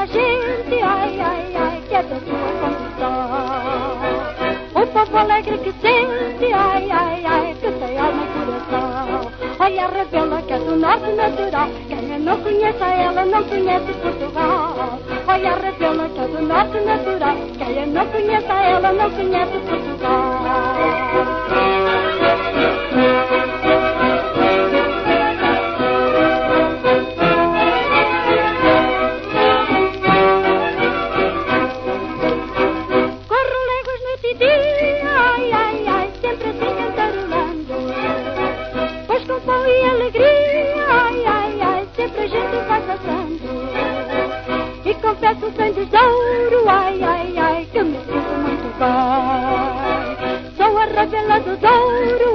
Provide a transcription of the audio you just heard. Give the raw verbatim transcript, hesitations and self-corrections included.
a gente, ai, ai, ai, que é da sua condição. O povo alegre que sente, ai, ai, ai, que tem alma e coração. Olha a Rebelo que é do norte natural, quem não conhece a ela não conhece Portugal. Olha a Rebelo que é do norte natural, quem não conhece a ela não conhece Portugal. Confesso sem tesouro, ai, ai, ai, que me sinto muito bem. Sou a Rebelo do Douro,